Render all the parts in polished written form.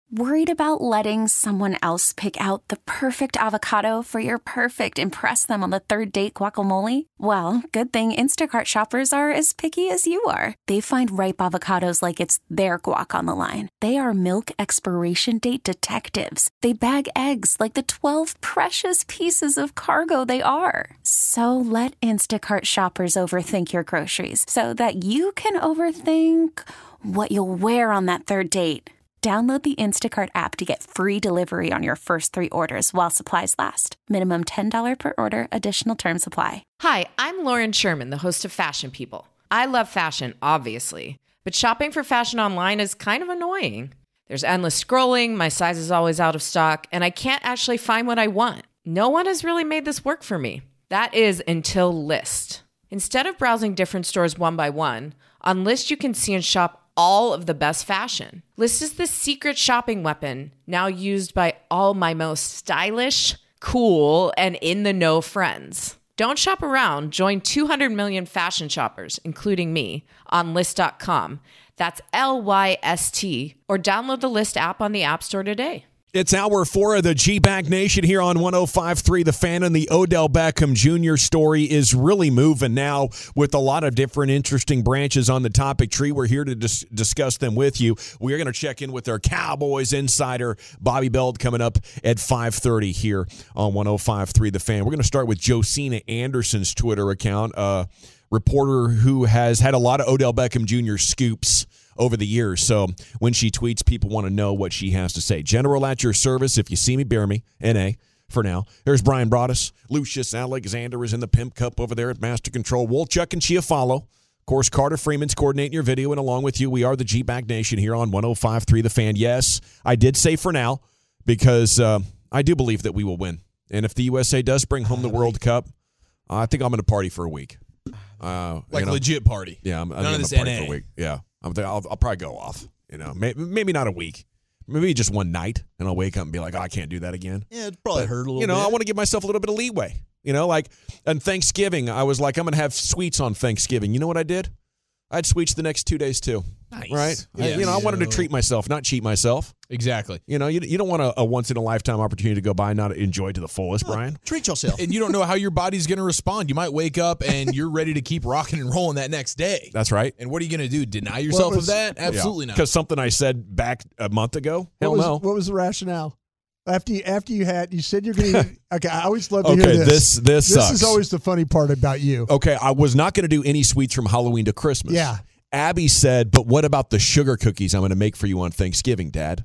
Worried about letting someone else pick out the perfect avocado for your perfect impress them on the third date guacamole? Well, good thing Instacart shoppers are as picky as you are. They find ripe avocados like it's their guac on the line. They are milk expiration date detectives. They bag eggs like the 12 precious pieces of cargo they are. So let Instacart shoppers overthink your groceries so that you can overthink what you'll wear on that third date. Download the Instacart app to get free delivery on your first 3 orders while supplies last. Minimum $10 per order. Additional terms apply. Hi, I'm Lauren Sherman, the host of Fashion People. I love fashion, obviously, but shopping for fashion online is kind of annoying. There's endless scrolling, my size is always out of stock, and I can't actually find what I want. No one has really made this work for me. That is until Lyst. Instead of browsing different stores one by one, on Lyst you can see and shop all of the best fashion. Lyst is the secret shopping weapon now used by all my most stylish, cool, and in-the-know friends. Don't shop around. Join 200 million fashion shoppers, including me, on Lyst.com. That's Lyst, or download the Lyst app on the App Store today. It's hour 4 of the G-Bag Nation here on 105.3 The Fan, and the Odell Beckham Jr. story is really moving now with a lot of different interesting branches on the topic tree. We're here to discuss them with you. We're going to check in with our Cowboys insider, Bobby Belt, coming up at 5:30 here on 105.3 The Fan. We're going to start with Josina Anderson's Twitter account, a reporter who has had a lot of Odell Beckham Jr. scoops over the years. So when she tweets, people want to know what she has to say. General at your service. If you see me, bear me. N.A. for now. There's Brian Broaddus. Lucius Alexander is in the Pimp Cup over there at Master Control. Wolchuk and Chiafalo. Of course, Carter Freeman's coordinating your video. And along with you, we are the G-Bag Nation here on 105.3 The Fan. Yes, I did say for now because I do believe that we will win. And if the USA does bring home the World Cup, I think I'm going to party for a week. Legit party. Yeah, I'm none going of to this party NA. for a week. Yeah. I'll probably go off, maybe not a week, maybe just one night, and I'll wake up and be like, oh, I can't do that again. Yeah, it probably hurt a little bit. I want to give myself a little bit of leeway. On Thanksgiving, I was like, I'm going to have sweets on Thanksgiving. You know what I did? I had sweets the next 2 days too. Nice. Right? Yes. I wanted to treat myself, not cheat myself. Exactly. You don't want a once-in-a-lifetime opportunity to go by and not enjoy to the fullest, Brian. Treat yourself. And you don't know how your body's going to respond. You might wake up and you're ready to keep rocking and rolling that next day. That's right. And what are you going to do? Deny yourself of that? Absolutely not. Because something I said back a month ago? Hell no. What was the rationale? After you said you're going to eat. Okay, I always love to hear this. This sucks. This is always the funny part about you. Okay, I was not going to do any sweets from Halloween to Christmas. Yeah. Abby said, but what about the sugar cookies I'm going to make for you on Thanksgiving, Dad?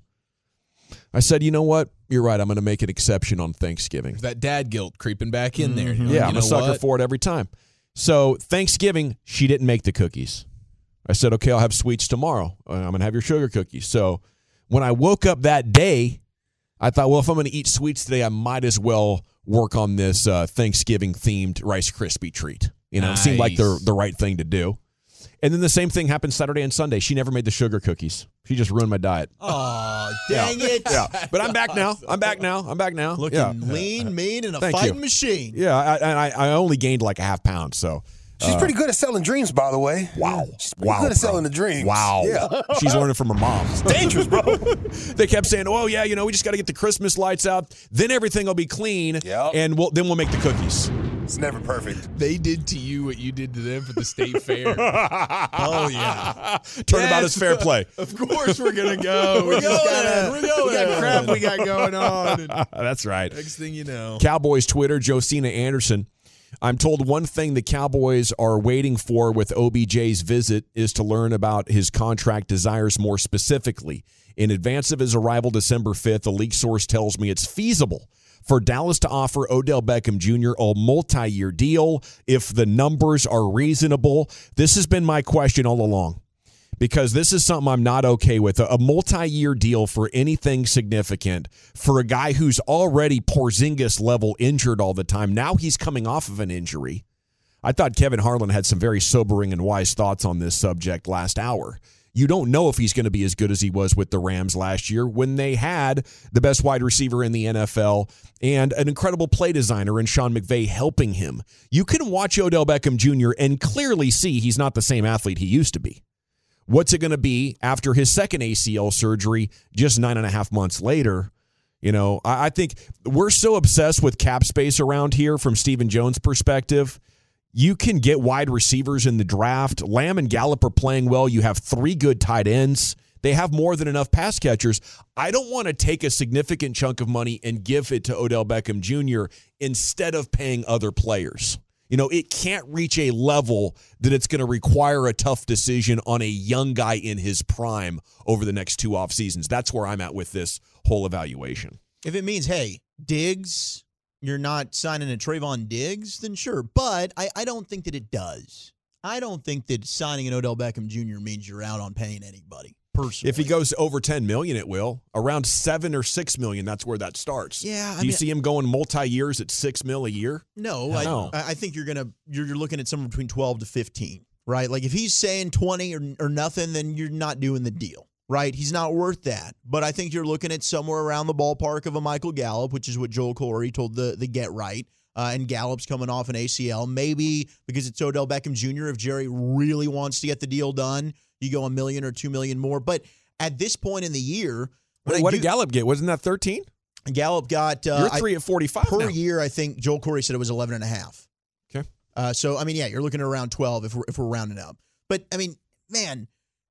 I said, you know what? You're right. I'm going to make an exception on Thanksgiving. There's that dad guilt creeping back in there. Yeah, I'm a sucker for it every time. So Thanksgiving, she didn't make the cookies. I said, okay, I'll have sweets tomorrow. I'm going to have your sugar cookies. So when I woke up that day, I thought, well, if I'm going to eat sweets today, I might as well work on this Thanksgiving-themed Rice Krispie treat. It seemed like the right thing to do. And then the same thing happened Saturday and Sunday. She never made the sugar cookies. She just ruined my diet. Oh, dang it. Yeah. But I'm back now. I'm back now. Looking lean, mean, and a Thank fighting you. machine. Yeah, I only gained like a half pound, so. She's pretty good at selling dreams, by the way. Wow. She's pretty good at selling the dreams. Wow. Yeah. She's learning from her mom. It's dangerous, bro. They kept saying, oh, yeah, we just got to get the Christmas lights out. Then everything will be clean. Yep. And then we'll make the cookies. It's never perfect. They did to you what you did to them for the state fair. Oh, yeah. Turnabout is fair play. Of course we're going to go. We're going. We got crap we got going on. And That's right. next thing you know. Cowboys Twitter, Josina Anderson. I'm told one thing the Cowboys are waiting for with OBJ's visit is to learn about his contract desires more specifically. In advance of his arrival December 5th, a leak source tells me it's feasible for Dallas to offer Odell Beckham Jr. a multi-year deal if the numbers are reasonable. This has been my question all along, because this is something I'm not okay with. A multi-year deal for anything significant for a guy who's already Porzingis level injured all the time. Now he's coming off of an injury. I thought Kevin Harlan had some very sobering and wise thoughts on this subject last hour. You don't know if he's going to be as good as he was with the Rams last year when they had the best wide receiver in the NFL and an incredible play designer in Sean McVay helping him. You can watch Odell Beckham Jr. and clearly see he's not the same athlete he used to be. What's it going to be after his second ACL surgery just 9.5 months later? You know, I think we're so obsessed with cap space around here from Stephen Jones' perspective. You can get wide receivers in the draft. Lamb and Gallup are playing well. You have 3 good tight ends. They have more than enough pass catchers. I don't want to take a significant chunk of money and give it to Odell Beckham Jr. instead of paying other players. You know, it can't reach a level that it's going to require a tough decision on a young guy in his prime over the next 2 off seasons. That's where I'm at with this whole evaluation. If it means, hey, Diggs, you're not signing a Trayvon Diggs, then sure. But I don't think that it does. I don't think that signing an Odell Beckham Jr. means you're out on paying anybody. Personally. If he goes over $10 million, it will. Around $7 or $6 million, that's where that starts. Yeah, Do you see him going multi-years at $6 million a year? No, I think you're looking at somewhere between 12 to 15, right? Like if he's saying 20 or nothing, then you're not doing the deal, right? He's not worth that. But I think you're looking at somewhere around the ballpark of a Michael Gallup, which is what Joel Corey told the Get Right. And Gallup's coming off an ACL. Maybe because it's Odell Beckham Jr., if Jerry really wants to get the deal done, you go $1 million or $2 million more. But at this point in the year, what did Gallup get? Wasn't that 13? Gallup got you're 3 at 45 per now. year. I think Joel Corey said it was 11.5. Okay. So I mean, yeah, you're looking at around 12 if we're rounding up. But I mean, man,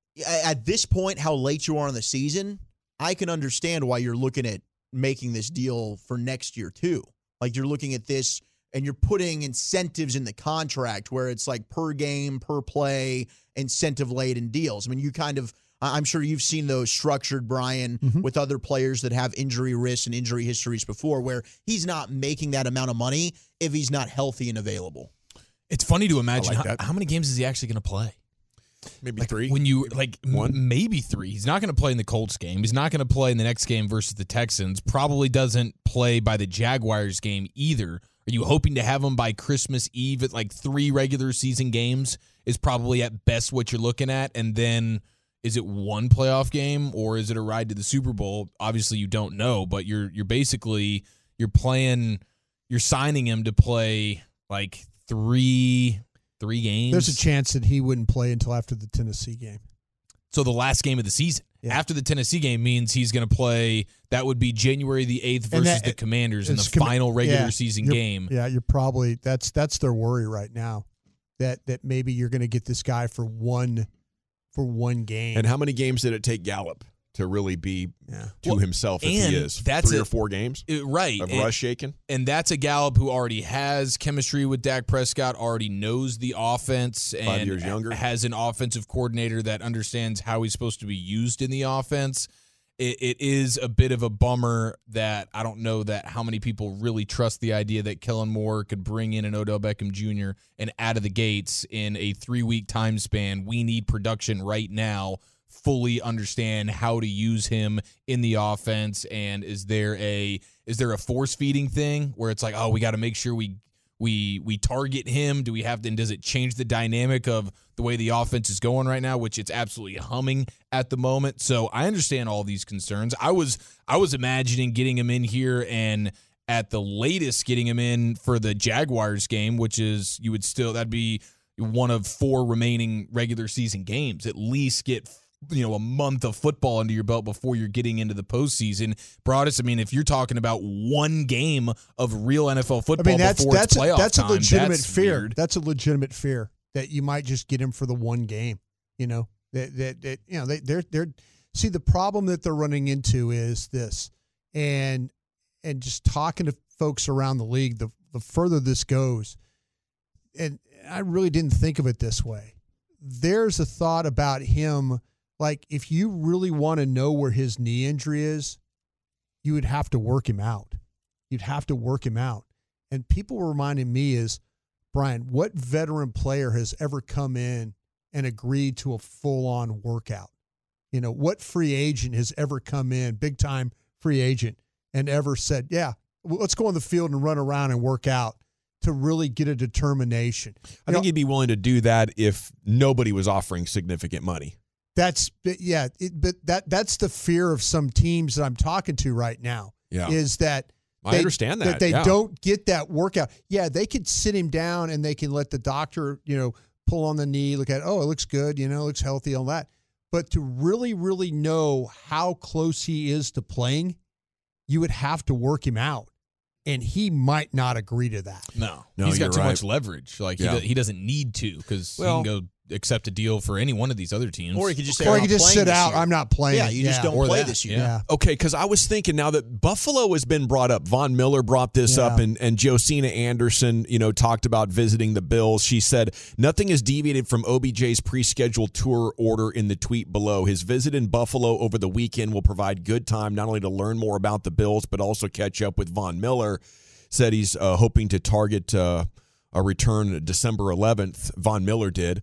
at this point, how late you are in the season, I can understand why you're looking at making this deal for next year too. Like you're looking at this and you're putting incentives in the contract where it's like per game, per play, incentive laden deals. I mean, I'm sure you've seen those structured, Brian, with other players that have injury risks and injury histories before where he's not making that amount of money if he's not healthy and available. It's funny to imagine how many games is he actually going to play? Maybe 3. When you maybe 3. He's not going to play in the Colts game. He's not going to play in the next game versus the Texans. Probably doesn't play by the Jaguars game either. Are you hoping to have him by Christmas Eve at like 3 regular season games is probably at best what you're looking at? And then is it 1 playoff game or is it a ride to the Super Bowl? Obviously you don't know, but you're signing him to play like 3 games. There's a chance that he wouldn't play until after the Tennessee game. So the last game of the season. Yeah. After the Tennessee game means he's going to play. That would be January the 8th versus the Commanders in the final regular season game. Yeah, you're probably that's their worry right now. That maybe you're going to get this guy for one game. And how many games did it take Gallup to really be to himself if he is? That's 3 or 4 games? Right. Of Russ shaking? And that's a Gallup who already has chemistry with Dak Prescott, already knows the offense, and 5 years younger. Has an offensive coordinator that understands how he's supposed to be used in the offense. It is a bit of a bummer that I don't know that how many people really trust the idea that Kellen Moore could bring in an Odell Beckham Jr. and out of the gates in a 3-week time span. We need production right now. Fully understand how to use him in the offense, and is there a force feeding thing where it's like, oh, we got to make sure we target him? Do we have to, and does it change the dynamic of the way the offense is going right now, which it's absolutely humming at the moment? So I understand all these concerns. I was imagining getting him in here and at the latest getting him in for the Jaguars game, which is that'd be one of 4 remaining regular season games. At least get a month of football under your belt before you're getting into the postseason. Broadus, I mean, if you're talking about 1 game of real NFL football before it's playoff that's time, a legitimate fear. Weird. That's a legitimate fear that you might just get him for the 1 game. That they're see, the problem that they're running into is this, and just talking to folks around the league, the further this goes, and I really didn't think of it this way. There's a thought about him. Like, if you really want to know where his knee injury is, you would have to work him out. You'd have to work him out. And people were reminding me is, Brian, what veteran player has ever come in and agreed to a full-on workout? What free agent has ever come in, big-time free agent, and ever said, yeah, let's go on the field and run around and work out to really get a determination? I think he'd be willing to do that if nobody was offering significant money. That's that's the fear of some teams that I'm talking to right now. Yeah. Is that I understand that they don't get that workout. Yeah, they could sit him down and they can let the doctor, pull on the knee, look at, oh, it looks good, it looks healthy, all that. But to really, really know how close he is to playing, you would have to work him out. And he might not agree to that. No, No, he's got you're too right. much leverage. Like Yeah. he doesn't need to because he can go accept a deal for any one of these other teams. Or he could just say, Or "I'm he could not just playing sit this out. year." I'm not playing. Yeah, you just don't Or play that, this year. Yeah. Okay, because I was thinking now that Buffalo has been brought up. Von Miller brought this up, and Josina Anderson, talked about visiting the Bills. She said nothing is deviated from OBJ's pre-scheduled tour order in the tweet below. His visit in Buffalo over the weekend will provide good time not only to learn more about the Bills but also catch up with Von Miller. Said he's hoping to target a return December 11th. Von Miller did,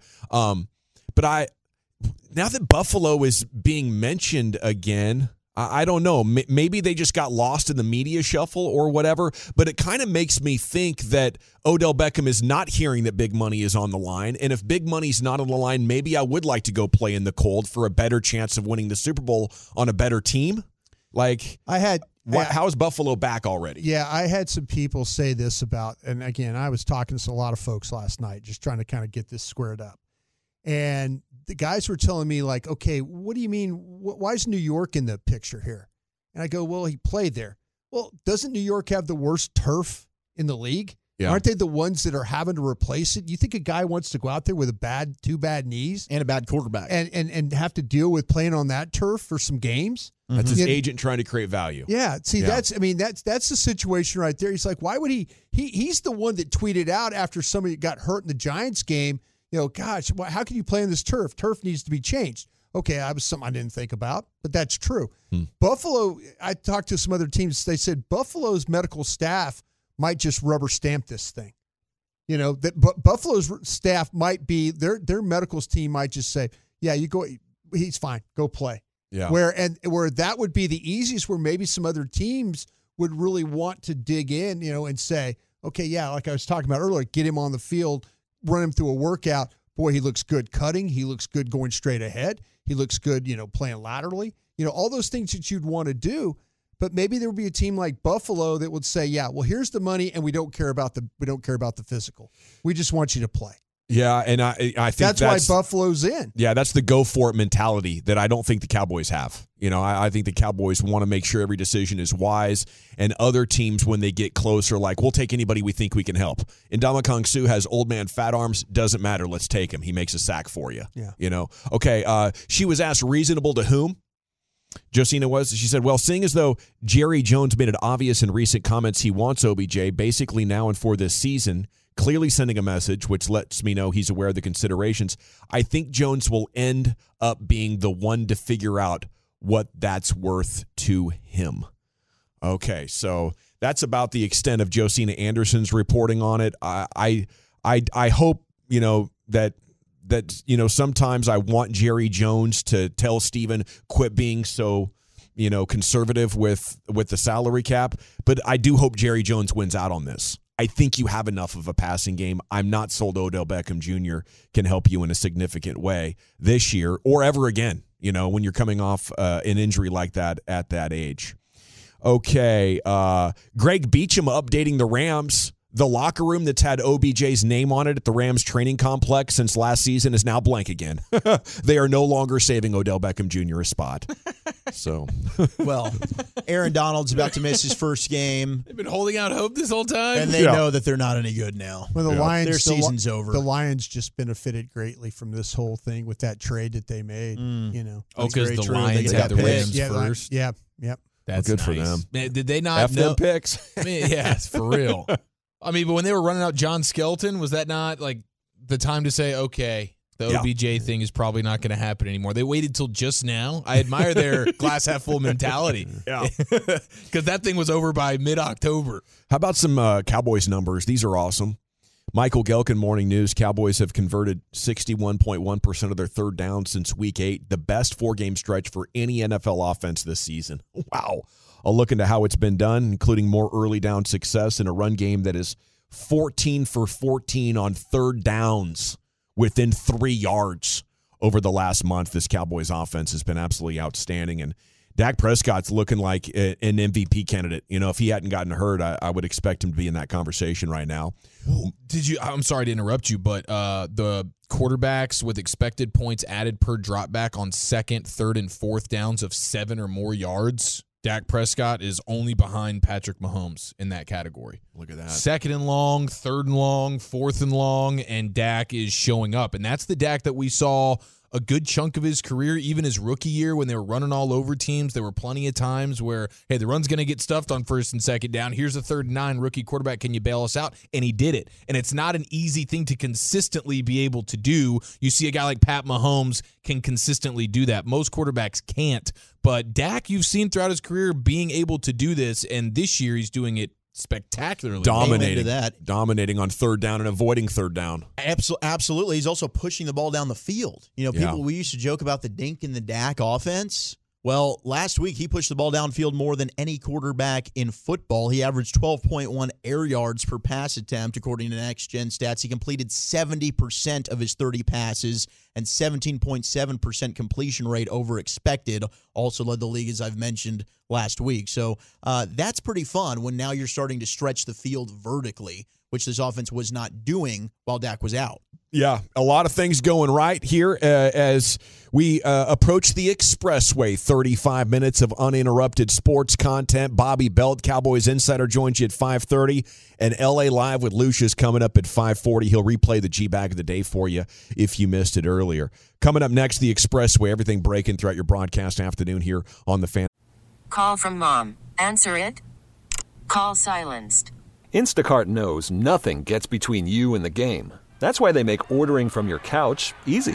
but now that Buffalo is being mentioned again, I don't know. Maybe they just got lost in the media shuffle or whatever, but it kind of makes me think that Odell Beckham is not hearing that big money is on the line. And if big money's not on the line, maybe I would like to go play in the cold for a better chance of winning the Super Bowl on a better team. Like, how is Buffalo back already? Yeah, I had some people say this about, and again, I was talking to a lot of folks last night, just trying to kind of get this squared up. And the guys were telling me, like, okay, what do you mean? Why is New York in the picture here? And I go, well, he played there. Well, doesn't New York have the worst turf in the league? Yeah. Aren't they the ones that are having to replace it? You think a guy wants to go out there with two bad knees And a bad quarterback. and have to deal with playing on that turf for some games? That's his Yeah. agent trying to create value. Yeah. See, Yeah. that's the situation right there. He's like, why would he's the one that tweeted out after somebody got hurt in the Giants game, gosh, how can you play on this turf? Turf needs to be changed. Okay, that was something I didn't think about, but that's true. Buffalo, I talked to some other teams. They said Buffalo's medical staff might just rubber stamp this thing. Buffalo's staff might be, their medicals team might just say, yeah, you go, he's fine, go play. Yeah. Where that would be the easiest, where maybe some other teams would really want to dig in, and say, okay, yeah, like I was talking about earlier, get him on the field, run him through a workout. Boy, he looks good cutting. He looks good going straight ahead. He looks good, playing laterally. All those things that you'd want to do. But maybe there would be a team like Buffalo that would say, yeah, well, here's the money, and we don't care about the physical. We just want you to play. Yeah, and I think that's why Buffalo's in. Yeah, that's the go for it mentality that I don't think the Cowboys have. I think the Cowboys want to make sure every decision is wise, and other teams, when they get closer, like, we'll take anybody we think we can help. Ndamukong Suh has old man fat arms, doesn't matter, let's take him. He makes a sack for you. Yeah. Okay, she was asked reasonable to whom? Josina was. She said, well, seeing as though Jerry Jones made it obvious in recent comments he wants OBJ basically now and for this season, clearly sending a message which lets me know he's aware of the considerations, I think Jones will end up being the one to figure out what that's worth to him. Okay, so that's about the extent of Josina Anderson's reporting on it. I hope, that sometimes I want Jerry Jones to tell Steven, quit being so, conservative with the salary cap, but I do hope Jerry Jones wins out on this. I think you have enough of a passing game. I'm not sold Odell Beckham Jr. can help you in a significant way this year or ever again, when you're coming off an injury like that at that age. Okay, Greg Beacham updating the Rams. The locker room that's had OBJ's name on it at the Rams training complex since last season is now blank again. They are no longer saving Odell Beckham Jr. a spot. So, well, Aaron Donald's about to miss his first game. They've been holding out hope this whole time. And they know that they're not any good now. Well, the Lions, their season's over. The Lions just benefited greatly from this whole thing with that trade that they made. Because the true. Lions They had got the picked. Rams first. Yep. That's good for nice. them. Man, did they not F know? them picks. I mean, yeah, for real. I mean, but when they were running out John Skelton, was that not like the time to say, okay, the OBJ thing is probably not going to happen anymore? They waited till just now. I admire their glass half full mentality. Yeah. Because that thing was over by mid-October. How about some Cowboys numbers? These are awesome. Michael Gelkin, Morning News. Cowboys have converted 61.1% of their third down since Week 8, the best four-game stretch for any NFL offense this season. Wow. I'll look into how it's been done, including more early down success in a run game that is 14 for 14 on third downs within 3 yards over the last month. This Cowboys offense has been absolutely outstanding. And Dak Prescott's looking like an MVP candidate. You know, if he hadn't gotten hurt, I would expect him to be in that conversation right now. I'm sorry to interrupt you, but the quarterbacks with expected points added per dropback on second, third, and fourth downs of 7 or more yards, Dak Prescott is only behind Patrick Mahomes in that category. Look at that. Second and long, third and long, fourth and long, and Dak is showing up. And that's the Dak that we saw a good chunk of his career, even his rookie year when they were running all over teams. There were plenty of times where, hey, the run's going to get stuffed on first and second down. Here's a 3rd and 9, rookie quarterback. Can you bail us out? And he did it. And it's not an easy thing to consistently be able to do. You see a guy like Pat Mahomes can consistently do that. Most quarterbacks can't. But Dak, you've seen throughout his career being able to do this, and this year he's doing it spectacularly. Dominating on 3rd down and avoiding 3rd down. Absolutely. He's also pushing the ball down the field. You know, people, we used to joke about the dink in the Dak offense. Well, last week he pushed the ball downfield more than any quarterback in football. He averaged 12.1 air yards per pass attempt, according to Next Gen Stats. He completed 70% of his 30 passes and 17.7% completion rate over expected. Also led the league, as I've mentioned last week. So that's pretty fun when now you're starting to stretch the field vertically, which this offense was not doing while Dak was out. Yeah, a lot of things going right here as we approach the Expressway. 35 minutes of uninterrupted sports content. Bobby Belt, Cowboys Insider, joins you at 5:30. And LA Live with Lucius coming up at 5:40. He'll replay the G-Bag of the day for you if you missed it earlier. Coming up next, the Expressway. Everything breaking throughout your broadcast afternoon here on The Fan. Call from mom. Answer it. Call silenced. Instacart knows nothing gets between you and the game. That's why they make ordering from your couch easy.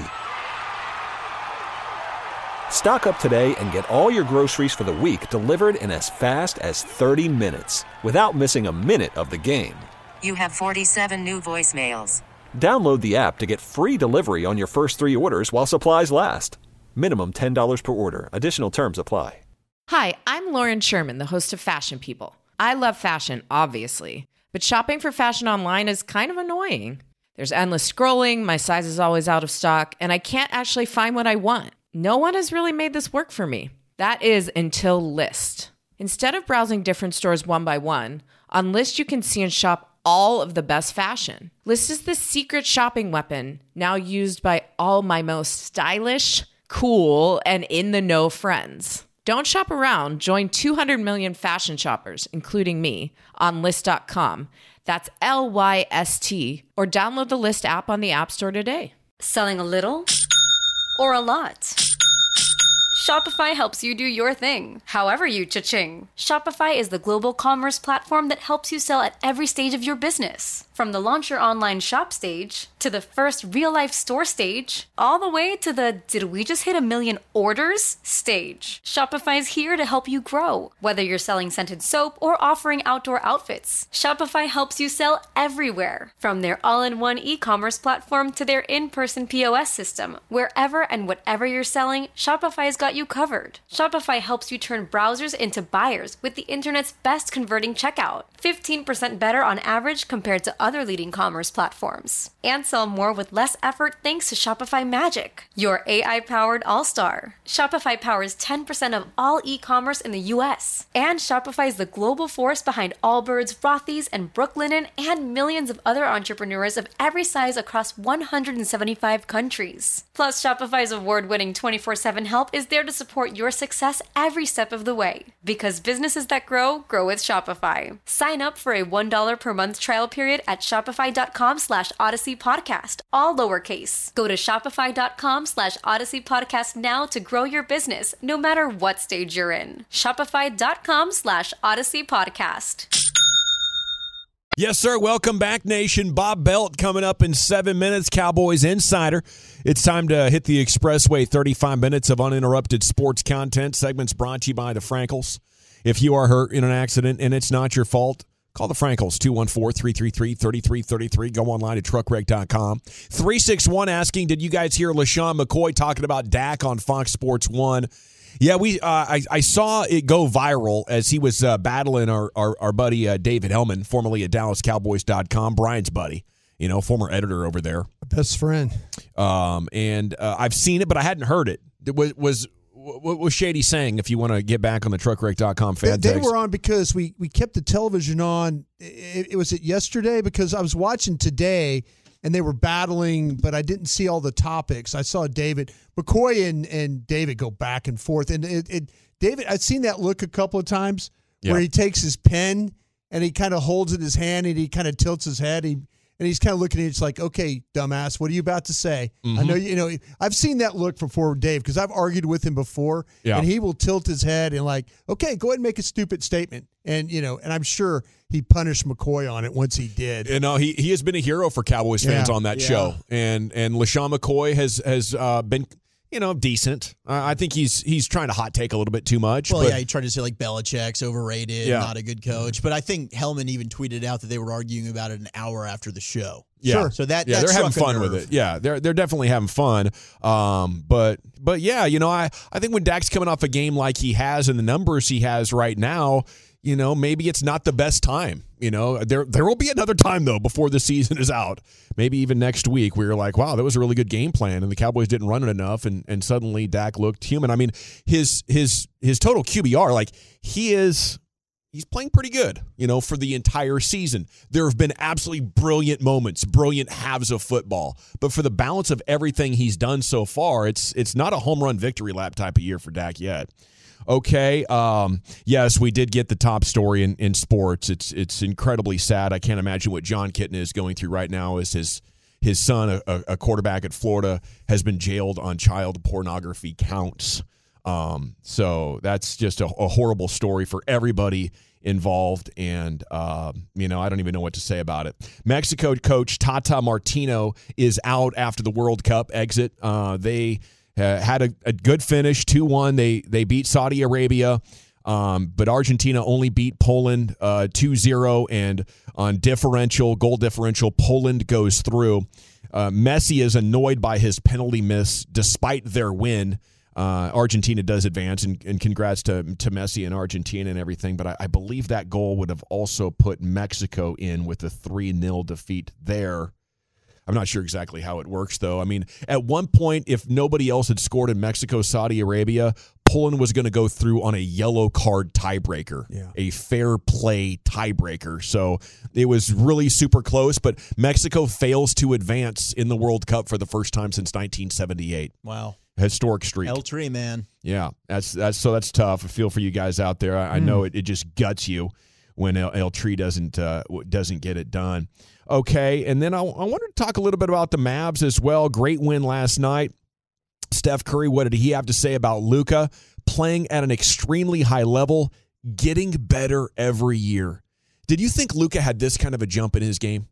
Stock up today and get all your groceries for the week delivered in as fast as 30 minutes without missing a minute of the game. You have 47 new voicemails. Download the app to get free delivery on your first 3 orders while supplies last. Minimum $10 per order. Additional terms apply. Hi, I'm Lauren Sherman, the host of Fashion People. I love fashion, obviously, but shopping for fashion online is kind of annoying. There's endless scrolling, my size is always out of stock, and I can't actually find what I want. No one has really made this work for me. That is until Lyst. Instead of browsing different stores one by one, on Lyst you can see and shop all of the best fashion. Lyst is the secret shopping weapon, now used by all my most stylish, cool, and in-the-know friends. Don't shop around. Join 200 million fashion shoppers, including me, on Lyst.com. That's LYST, or download the Lyst app on the App Store today. Selling a little or a lot? Shopify helps you do your thing, however you cha-ching. Shopify is the global commerce platform that helps you sell at every stage of your business. From the launch your online shop stage, to the first real-life store stage, all the way to the did we just hit 1 million orders stage. Shopify's here to help you grow. Whether you're selling scented soap or offering outdoor outfits, Shopify helps you sell everywhere. From their all-in-one e-commerce platform to their in-person POS system, wherever and whatever you're selling, Shopify's got you covered. Shopify helps you turn browsers into buyers with the internet's best converting checkout. 15% better on average compared to other leading commerce platforms. And sell more with less effort thanks to Shopify Magic, your AI-powered all-star. Shopify powers 10% of all e-commerce in the U.S. And Shopify is the global force behind Allbirds, Rothy's, and Brooklinen, and millions of other entrepreneurs of every size across 175 countries. Plus, Shopify's award-winning 24/7 help is there to support your success every step of the way. Because businesses that grow, grow with Shopify. Sign up for a $1 per month trial period at shopify.com/Odyssey Podcast, all lowercase. Go to shopify.com/Odyssey Podcast now to grow your business, no matter what stage you're in. Shopify.com/Odyssey Podcast. Yes, sir. Welcome back, Nation. Bob Belt coming up in 7 minutes. Cowboys Insider. It's time to hit the Expressway. 35 minutes of uninterrupted sports content. Segments brought to you by the Frankels. If you are hurt in an accident and it's not your fault, call the Frankels, 214-333-3333. Go online at truckwreck.com. 361 asking, did you guys hear LaShawn McCoy talking about Dak on Fox Sports 1? Yeah, I saw it go viral as he was battling our buddy David Hellman, formerly at DallasCowboys.com, Brian's buddy, former editor over there. Best friend. And I've seen it, but I hadn't heard it. Was what was Shady saying? If you want to get back on the truckwreck.com fan They text. were on because we kept the television on. It was yesterday because I was watching today and they were battling, but I didn't see all the topics. I saw David McCoy and David go back and forth, and David, I've seen that look a couple of times where he takes his pen and he kind of holds it in his hand and he kind of tilts his head. And he's kind of looking at it. It's like, okay, dumbass, what are you about to say? I know, I've seen that look before with Dave because I've argued with him before, and he will tilt his head and like, okay, go ahead and make a stupid statement. And, and I'm sure he punished McCoy on it once he did. He has been a hero for Cowboys fans on that show. And LeSean McCoy has been, decent. I think he's trying to hot take a little bit too much. Well, he tried to say like Belichick's overrated, not a good coach. But I think Hellman even tweeted out that they were arguing about it an hour after the show. Yeah. Sure. So that they're having fun with it. Yeah, they're definitely having fun. But yeah, I think when Dak's coming off a game like he has and the numbers he has right now, maybe it's not the best time. There will be another time though before the season is out. Maybe even next week where you're like, wow, that was a really good game plan and the Cowboys didn't run it enough and suddenly Dak looked human. I mean, his total QBR, like he's playing pretty good, for the entire season. There have been absolutely brilliant moments, brilliant halves of football. But for the balance of everything he's done so far, it's not a home run victory lap type of year for Dak yet. Okay. Yes, we did get the top story in sports. It's incredibly sad. I can't imagine what John Kitten is going through right now as his son, a quarterback at Florida, has been jailed on child pornography counts. So that's just a horrible story for everybody involved. And, I don't even know what to say about it. Mexico coach Tata Martino is out after the World Cup exit. They had a good finish, 2-1. They beat Saudi Arabia, but Argentina only beat Poland 2-0, and on goal differential, Poland goes through. Messi is annoyed by his penalty miss despite their win. Argentina does advance, and congrats to Messi and Argentina and everything, but I believe that goal would have also put Mexico in with a 3-0 defeat there. I'm not sure exactly how it works, though. I mean, at one point, if nobody else had scored in Mexico, Saudi Arabia, Poland was going to go through on a yellow card tiebreaker, a fair play tiebreaker. So it was really super close, but Mexico fails to advance in the World Cup for the first time since 1978. Wow. Historic streak. El Tri, man. Yeah, that's tough. I feel for you guys out there. I know it just guts you when El Tri doesn't get it done. Okay, and then I wanted to talk a little bit about the Mavs as well. Great win last night. Steph Curry, what did he have to say about Luka? Playing at an extremely high level, getting better every year. Did you think Luka had this kind of a jump in his game?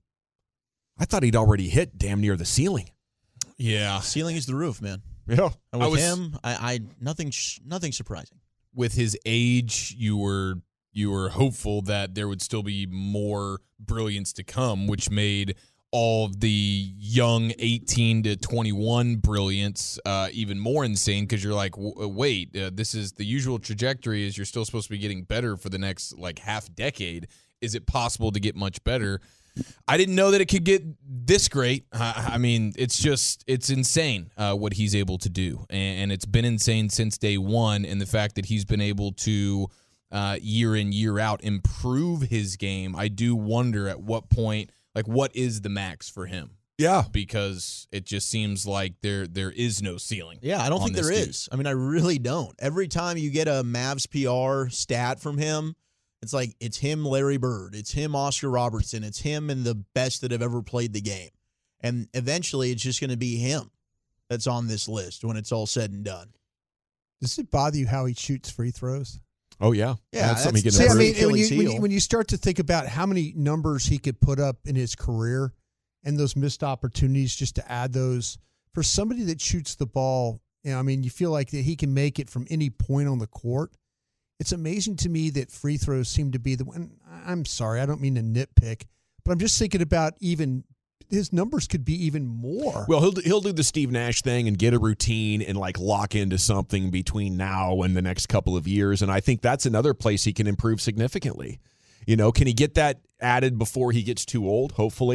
I thought he'd already hit damn near the ceiling. Yeah. Ceiling is the roof, man. Yeah. And with him, nothing surprising. With his age, you were hopeful that there would still be more brilliance to come, which made all of the young 18 to 21 brilliance even more insane because you're like, wait, this is the usual trajectory is you're still supposed to be getting better for the next like half decade. Is it possible to get much better? I didn't know that it could get this great. I mean, it's insane what he's able to do. And it's been insane since day one. And the fact that he's been able to year in, year out, improve his game. I do wonder at what point, like, what is the max for him? Yeah. Because it just seems like there is no ceiling. Yeah, I don't think there is. I mean, I really don't. Every time you get a Mavs PR stat from him, it's like it's him, Larry Bird. It's him, Oscar Robertson. It's him and the best that have ever played the game. And eventually it's just going to be him that's on this list when it's all said and done. Does it bother you how he shoots free throws? Oh, yeah. Yeah, that's something he See, can I improve. mean, when you start to think about how many numbers he could put up in his career and those missed opportunities just to add those, for somebody that shoots the ball, I mean, you feel like that he can make it from any point on the court. It's amazing to me that free throws seem to be the one. I'm sorry, I don't mean to nitpick, but I'm just thinking about even his numbers could be even more. Well, he'll do the Steve Nash thing and get a routine and like lock into something between now and the next couple of years, and I think that's another place he can improve significantly. Can he get that added before he gets too old? Hopefully.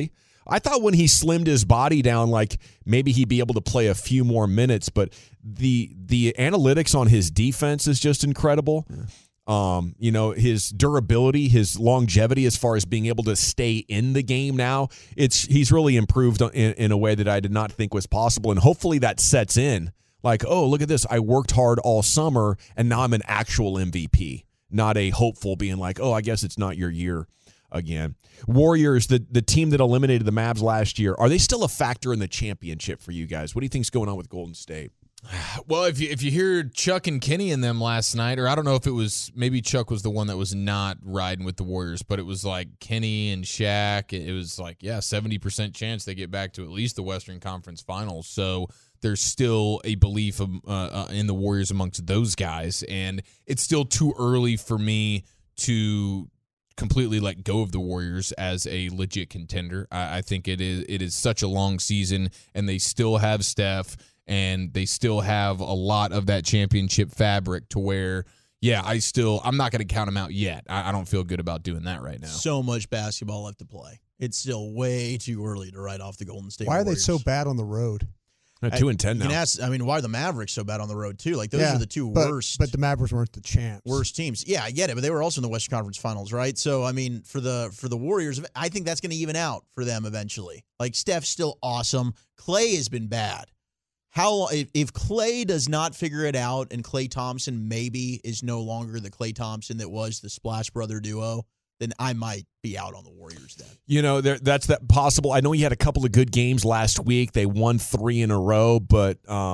I thought when he slimmed his body down, like maybe he'd be able to play a few more minutes, but the analytics on his defense is just incredible. Yeah. His durability, his longevity as far as being able to stay in the game now, he's really improved in a way that I did not think was possible. And hopefully that sets in. Like, oh, look at this. I worked hard all summer, and now I'm an actual MVP, not a hopeful being like, oh, I guess it's not your year again. Warriors, the team that eliminated the Mavs last year, are they still a factor in the championship for you guys? What do you think's going on with Golden State? Well, if you hear Chuck and Kenny in them last night, or I don't know if it was, maybe Chuck was the one that was not riding with the Warriors, but it was like Kenny and Shaq. It was like, 70% chance they get back to at least the Western Conference Finals. So there's still a belief in the Warriors amongst those guys, and it's still too early for me to completely let go of the Warriors as a legit contender. I think it is such a long season, and they still have Steph, and they still have a lot of that championship fabric to where, I'm not going to count them out yet. I don't feel good about doing that right now. So much basketball left to play. It's still way too early to write off the Golden State Warriors. Why are they so bad on the road? They're 2-10 now. You can ask, why are the Mavericks so bad on the road too? Like those are the two worst. But the Mavericks weren't the champs. Worst teams. Yeah, I get it, but they were also in the Western Conference Finals, right? So for the Warriors, I think that's going to even out for them eventually. Like Steph's still awesome. Klay has been bad. If Klay does not figure it out, and Klay Thompson maybe is no longer the Klay Thompson that was the Splash Brother duo, then I might be out on the Warriors then. That's that possible. I know he had a couple of good games last week. They won 3 in a row, but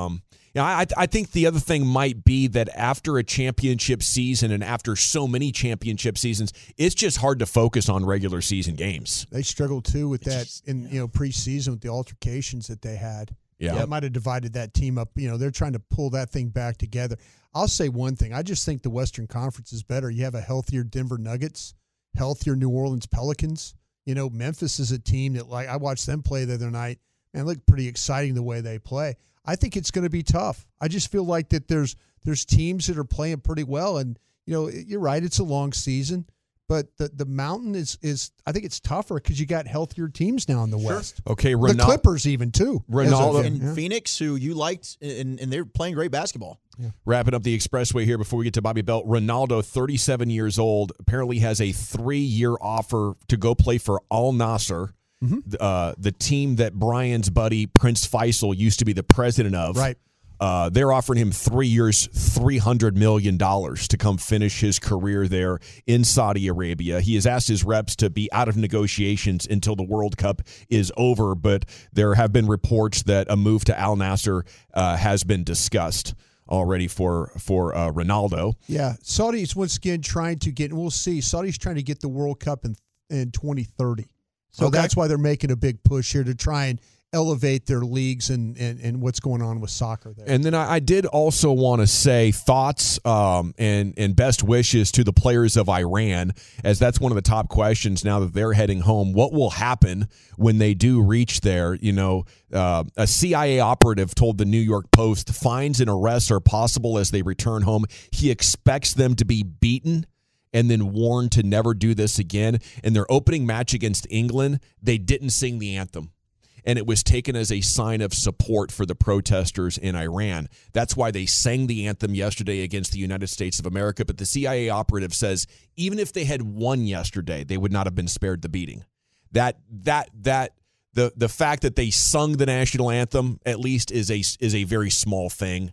I think the other thing might be that after a championship season and after so many championship seasons, it's just hard to focus on regular season games. They struggled too with preseason with the altercations that they had. Yeah. That might have divided that team up. They're trying to pull that thing back together. I'll say one thing. I just think the Western Conference is better. You have a healthier Denver Nuggets, healthier New Orleans Pelicans. Memphis is a team that, like, I watched them play the other night, and it looked pretty exciting the way they play. I think it's going to be tough. I just feel like that there's teams that are playing pretty well, and you're right, it's a long season, but the Mountain is I think it's tougher because you got healthier teams now in the West. Okay, the Clippers even too. Ronaldo and Phoenix, who you liked, and they're playing great basketball. Yeah. Wrapping up the Expressway here before we get to Bobby Belt. Ronaldo, 37 years old, apparently has a 3-year offer to go play for Al Nassr, the team that Brian's buddy Prince Faisal used to be the president of. Right. They're offering him 3 years, $300 million to come finish his career there in Saudi Arabia. He has asked his reps to be out of negotiations until the World Cup is over, but there have been reports that a move to Al Nassr has been discussed already for Ronaldo. Yeah, Saudi's once again trying to get, and we'll see, Saudi's trying to get the World Cup in 2030. So that's why they're making a big push here to try and elevate their leagues and what's going on with soccer there. And then I did also want to say thoughts and best wishes to the players of Iran, as that's one of the top questions now that they're heading home. What will happen when they do reach there? A CIA operative told the New York Post fines and arrests are possible as they return home. He expects them to be beaten and then warned to never do this again. In their opening match against England, they didn't sing the anthem, and it was taken as a sign of support for the protesters in Iran. That's why they sang the anthem yesterday against the United States of America. But the CIA operative says even if they had won yesterday, they would not have been spared the beating. The fact that they sung the national anthem at least is a very small thing.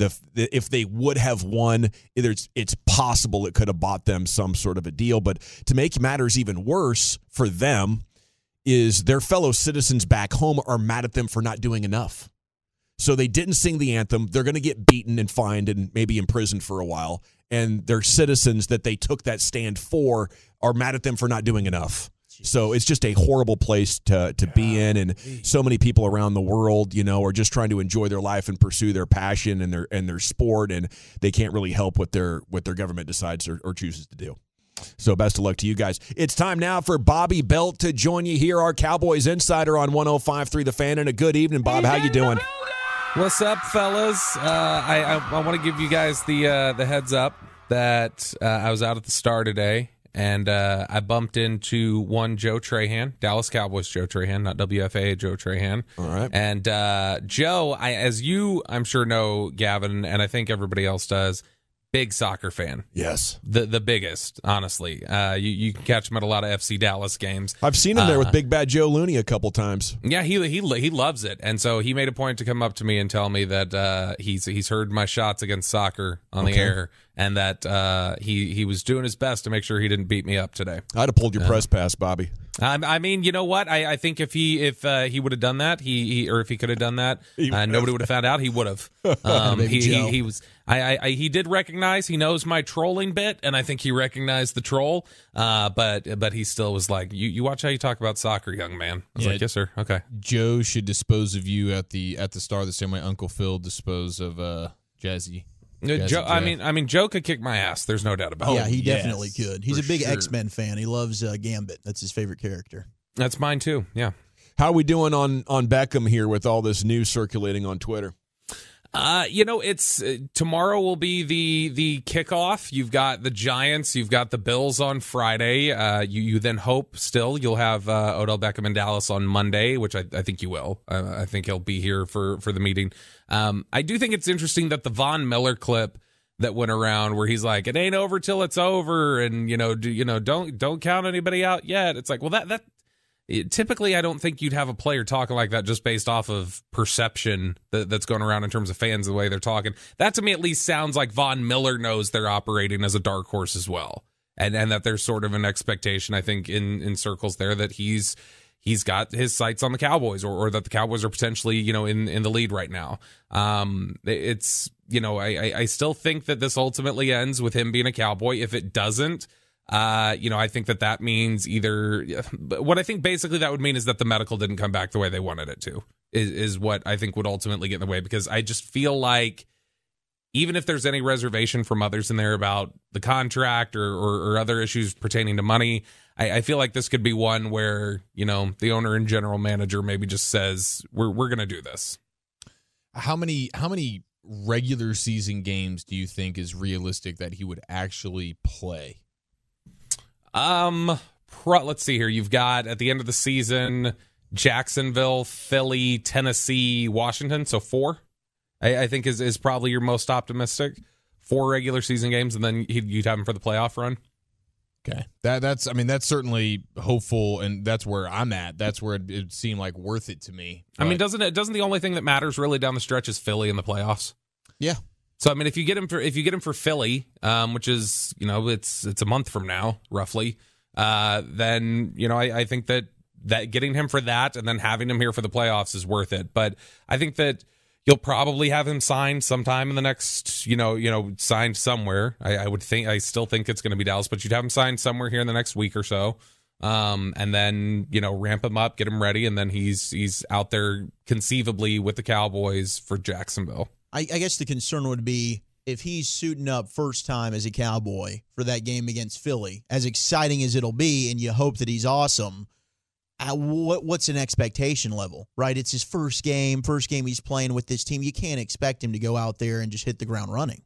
If they would have won, it's possible it could have bought them some sort of a deal. But to make matters even worse for them is their fellow citizens back home are mad at them for not doing enough. So they didn't sing the anthem. They're going to get beaten and fined and maybe imprisoned for a while. And their citizens that they took that stand for are mad at them for not doing enough. So it's just a horrible place to be in, and so many people around the world, are just trying to enjoy their life and pursue their passion and their sport, and they can't really help what their government decides or chooses to do. So best of luck to you guys. It's time now for Bobby Belt to join you here, our Cowboys insider on 105.3 The Fan. And a good evening, Bob. How you doing? What's up, fellas? I want to give you guys the heads up that I was out at the Star today, and I bumped into one Joe Trahan, Dallas Cowboys Joe Trahan, not WFA Joe Trahan. All right. And Joe, as you, I'm sure, know, Gavin, and I think everybody else does, big soccer fan. Yes. The biggest, honestly. You can catch him at a lot of FC Dallas games. I've seen him there with Big Bad Joe Looney a couple times. Yeah, he loves it. And so he made a point to come up to me and tell me that he's heard my shots against soccer on the air, and that he was doing his best to make sure he didn't beat me up today. I'd have pulled your press pass, Bobby. I mean, you know what? I think if he would have done that, or if he could have done that, nobody would have found out. He would have. He did recognize. He knows my trolling bit, and I think he recognized the troll. But he still was like, "You watch how you talk about soccer, young man." I was like, "Yes, sir. Okay." Joe should dispose of you at the Star the same way Uncle Phil disposed of Jazzy. Joe, I mean, Joe could kick my ass. There's no doubt about it. Yeah, he definitely could. He's a big sure. X-Men fan. He loves Gambit. That's his favorite character. That's mine too. Yeah. How are we doing on Beckham here with all this news circulating on Twitter? It's tomorrow will be the kickoff. You've got the Giants, you've got the Bills on Friday. You then hope still you'll have Odell Beckham in Dallas on Monday, which I think you will. I think he'll be here for the meeting. I do think it's interesting that the Von Miller clip that went around where he's like, "It ain't over till it's over," and don't count anybody out yet. It's like, well, that typically, I don't think you'd have a player talking like that just based off of perception that's going around in terms of fans, the way they're talking. That, to me, at least sounds like Von Miller knows they're operating as a dark horse as well. And that there's sort of an expectation, I think, in circles there that he's got his sights on the Cowboys or that the Cowboys are potentially, in the lead right now. It's, I still think that this ultimately ends with him being a Cowboy. If it doesn't, I think that means either what I think basically that would mean is that the medical didn't come back the way they wanted it to is what I think would ultimately get in the way, because I just feel like even if there's any reservation from others in there about the contract or other issues pertaining to money, I feel like this could be one where, the owner and general manager maybe just says, we're going to do this. How many regular season games do you think is realistic that he would actually play? Let's see here. You've got at the end of the season, Jacksonville, Philly, Tennessee, Washington. So 4, I think is probably your most optimistic. 4 regular season games, and then you'd have him for the playoff run. Okay, that's certainly hopeful, and that's where I'm at. That's where it seemed like worth it to me. But, I mean, doesn't the only thing that matters really down the stretch is Philly in the playoffs? Yeah. So I mean, if you get him for Philly, which is it's a month from now roughly, then I think that getting him for that and then having him here for the playoffs is worth it. But I think that you'll probably have him signed sometime in the next signed somewhere. I still think it's going to be Dallas, but you'd have him signed somewhere here in the next week or so, and then ramp him up, get him ready, and then he's out there conceivably with the Cowboys for Jacksonville. I guess the concern would be if he's suiting up first time as a Cowboy for that game against Philly, as exciting as it'll be, and you hope that he's awesome, what's an expectation level, right? It's his first game he's playing with this team. You can't expect him to go out there and just hit the ground running.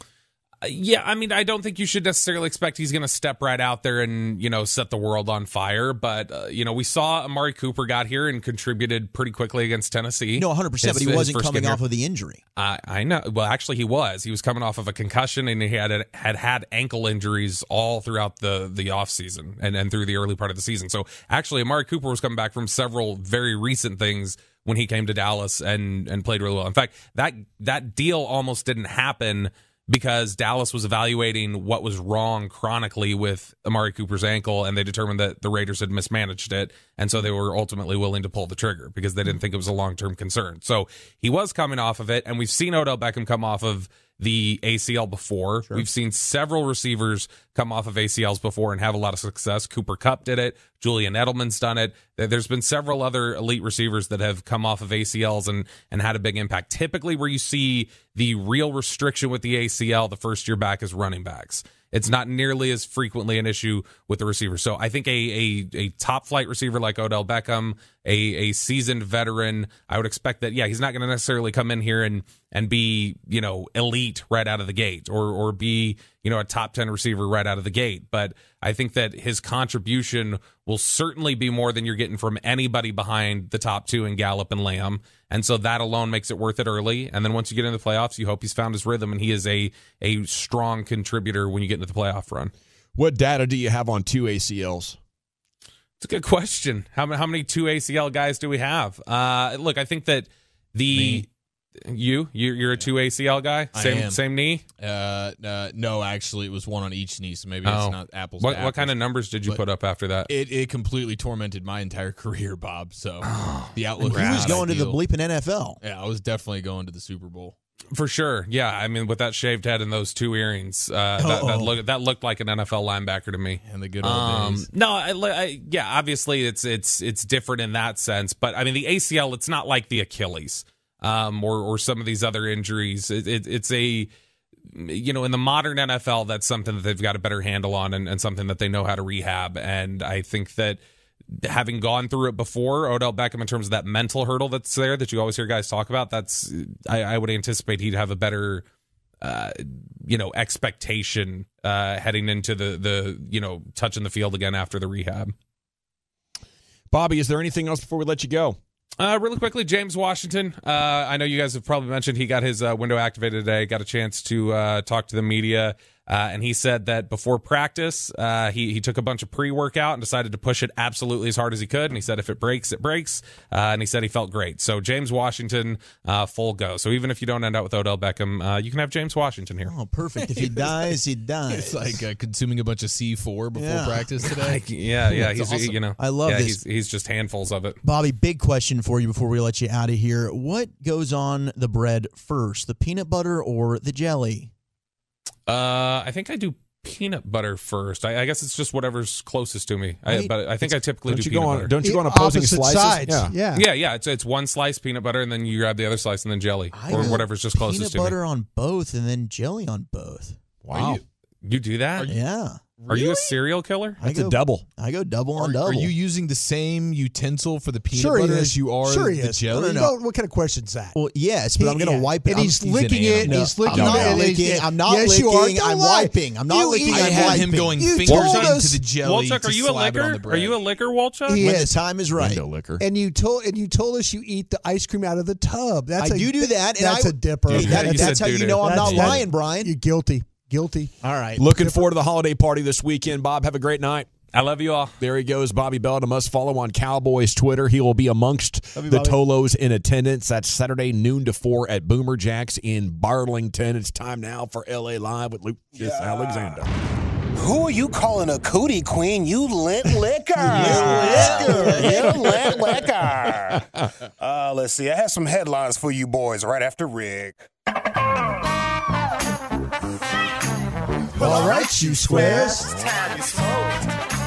Yeah, I mean, I don't think you should necessarily expect he's going to step right out there and, set the world on fire. But, we saw Amari Cooper got here and contributed pretty quickly against Tennessee. No, 100%, but he wasn't coming off of the injury. I know. Well, actually, he was. He was coming off of a concussion, and he had ankle injuries all throughout the offseason and through the early part of the season. So, actually, Amari Cooper was coming back from several very recent things when he came to Dallas and played really well. In fact, that deal almost didn't happen because Dallas was evaluating what was wrong chronically with Amari Cooper's ankle, and they determined that the Raiders had mismanaged it, and so they were ultimately willing to pull the trigger because they didn't think it was a long-term concern. So he was coming off of it, and we've seen Odell Beckham come off of the ACL before. Sure. We've seen several receivers come off of ACLs before and have a lot of success. Cooper Kupp did it. Julian Edelman's done it. There's been several other elite receivers that have come off of ACLs and had a big impact. Typically where you see the real restriction with the ACL the first year back is running backs. It's not nearly as frequently an issue with the receiver. So I think a top flight receiver like Odell Beckham, a seasoned veteran, I would expect that, he's not going to necessarily come in here and be, elite right out of the gate or be, a top 10 receiver right out of the gate. But I think that his contribution will certainly be more than you're getting from anybody behind the top two in Gallup and Lamb. And so that alone makes it worth it early. And then once you get into the playoffs, you hope he's found his rhythm, and he is a strong contributor when you get into the playoff run. What data do you have on 2 ACLs? It's a good question. How many 2 ACL guys do we have? Look, I think that you're a 2 ACL guy. Same knee. No, actually, it was one on each knee, so maybe it's not apples. to What apples. kind of numbers did you put up after that? It completely tormented my entire career, Bob. So the outlook. He was not going to the ideal. bleeping NFL. Yeah, I was definitely going to the Super Bowl. For sure. Yeah, I mean, with that shaved head and those 2 earrings, that looked like an NFL linebacker to me. And the good old days. No, obviously it's different in that sense, but I mean the ACL, it's not like the Achilles or some of these other injuries. It's a in the modern NFL, that's something that they've got a better handle on and something that they know how to rehab. And I think that having gone through it before, Odell Beckham, in terms of that mental hurdle that's there that you always hear guys talk about, I would anticipate he'd have a better expectation heading into the touching the field again after the rehab. Bobby, is there anything else before we let you go? Really quickly, James Washington. I know you guys have probably mentioned he got his window activated today, got a chance to talk to the media. And he said that before practice, he took a bunch of pre-workout and decided to push it absolutely as hard as he could. And he said if it breaks, it breaks. And he said he felt great. So James Washington, full go. So even if you don't end up with Odell Beckham, you can have James Washington here. Oh, perfect. If he dies, he dies. It's like consuming a bunch of C4 before practice today. Yeah. He's awesome. I love this. He's just handfuls of it. Bobby, big question for you before we let you out of here. What goes on the bread first, the peanut butter or the jelly? I think I do peanut butter first. I guess it's just whatever's closest to me. But I think I typically do peanut butter. Don't you go on opposing slices? Sides. Yeah. It's one slice peanut butter, and then you grab the other slice, and then jelly or whatever's just closest to me. Peanut butter on both, and then jelly on both. Wow. You do that? Yeah. Are you a serial killer? That's a double. I go double on double. Are you using the same utensil for the peanut Sure butter he is. as you are Sure he the is. jelly? No. What kind of question is that? Well, yes, but I'm going to wipe it. And he's licking it. No, He's licking I'm not it. licking. I'm not Yes, you licking. are. Don't I'm lie. wiping. I'm not You licking. eat- I'm I had wiping. him going You fingers told into us- the jelly. Wolchuk, to are you a slab it on licker? the bread. Are you a licker, Wolchuk? He When is. the time is right. Window liquor. And you told us you eat the ice cream out of the tub. I do that. And That's a dipper. Hey, Yeah, you that's said how you doo-doo. know I'm not That's- lying, Brian. You're guilty. All right. Looking forward to the holiday party this weekend. Bob, have a great night. I love you all. There he goes, Bobby Bell. To must follow on Cowboys Twitter. He will be amongst Love you, the Bobby. Tolos in attendance. That's Saturday, noon to 4 at Boomer Jacks in Barlington. It's time now for LA Live with Lucius Alexander. Who are you calling a cootie queen? You lint liquor. You lint liquor. Let's see. I have some headlines for you boys right after Rick. All right, you squares. Time you smoke.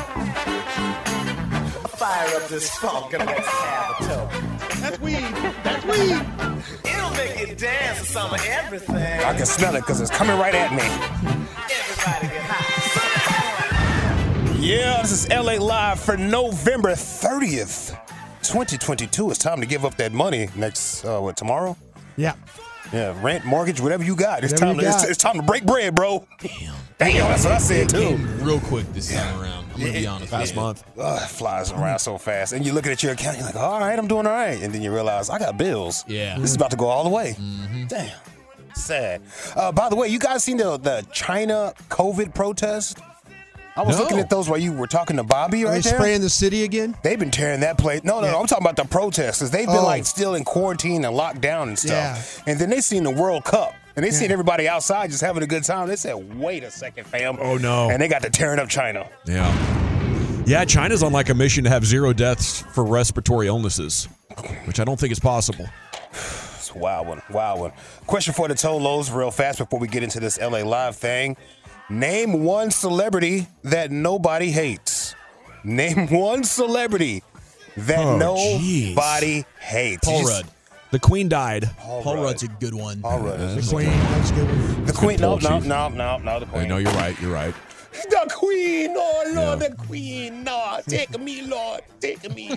Fire up this funk and let's have a toke. That's weed. That's weed. It'll make you dance to some of everything. I can smell it because it's coming right at me. Everybody get high. Yeah, this is LA Live for November 30th, 2022. It's time to give up that money next, tomorrow? Yeah. Yeah, rent, mortgage, whatever you got. It's Whatever time. you To, got. it's time to break bread, bro. Damn, that's what I said too. Real quick this time around. I'm going to be honest. Last month. It flies around so fast, and you're looking at your account. You're like, all right, I'm doing all right, and then you realize I got bills. Yeah. This is about to go all the way. Damn, sad. By the way, you guys seen the China COVID protest? I was looking at those while you were talking to Bobby Are right they there. spraying the city again? They've been tearing that place. No, I'm talking about the protesters. They've been like still in quarantine and locked down and stuff. And then they seen the World Cup. And they seen everybody outside just having a good time. They said, wait a second, fam. Oh, no. And they got to tearing up China. Yeah, China's on like a mission to have 0 deaths for respiratory illnesses, which I don't think is possible. It's a wild one. Question for the Tolos real fast before we get into this LA Live thing. Name one celebrity that nobody hates. Name one celebrity that nobody hates. Paul Rudd. The Queen died. Paul Rudd's a good one. Paul Rudd. The Queen. That's a good one. The Queen. No, the Queen. No, you're right. You're right. The Queen. Oh, Lord, the Queen. No, take me, Lord. Take me.